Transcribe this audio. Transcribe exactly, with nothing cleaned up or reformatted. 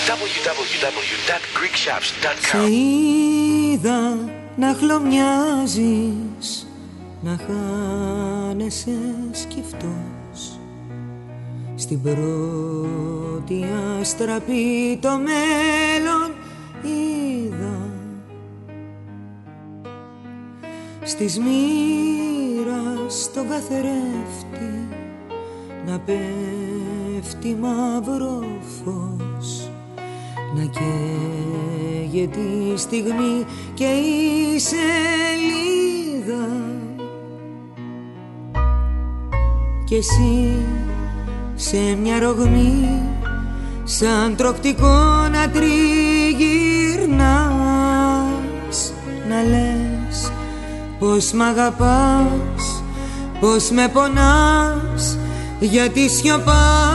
double-u double-u double-u dot greek shops dot com. Σε είδα να χλωμιάζεις, να χάνεσαι σκυφτός. Στην πρώτη αστραπή το μέλλον είδα, στις μοίρας τον καθρέφτη να πέφτει μαύρο φως, να καίγεται τη στιγμή και η σελίδα. Κι εσύ σε μια ρογμή σαν τροκτικό να τριγυρνάς, να λες πως μ' αγαπάς, πως με πονάς, γιατί σιωπάς.